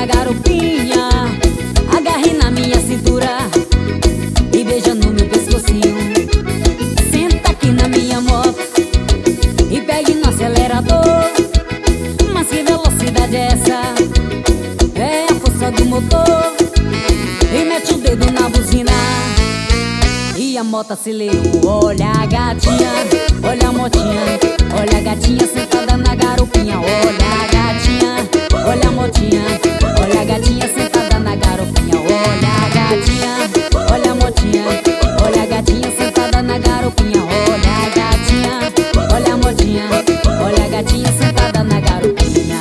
na garupinha, agarre na minha cintura e beija no meu pescocinho. Senta aqui na minha moto e pegue no acelerador. Mas que velocidade é essa? É a força do motor. E mete o dedo na buzina e a moto acelerou. Olha a gatinha, olha a motinha, olha a gatinha sentada na garupinha. Olha a gatinha, olha a motinha, olha a gatinha sentada na garupinha. Olha a gatinha, olha a motinha, olha a gatinha sentada na garupinha. Olha a gatinha, olha a motinha, olha a gatinha sentada na garupinha.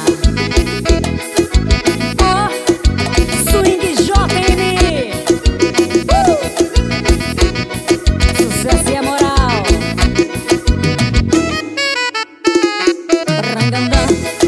Oh, swing JM, sucesso e a moral. Rangandã.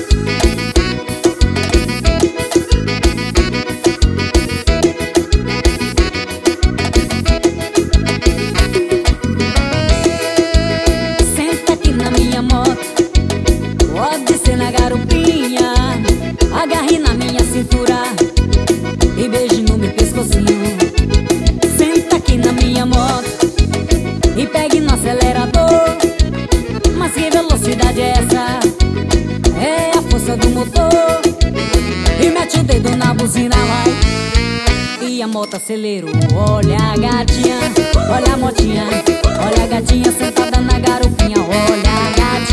Senta aqui na minha moto, pode ser na garupinha, agarre na minha cintura e beije no meu pescocinho. Senta aqui na minha moto e pegue no acelerador. Mas que velocidade é essa? É a força do motor. E mete o dedo na buzina, vai, e a moto acelerou. Olha a gatinha, olha a motinha, olha a gatinha sentada na garupinha. Olha a gatinha,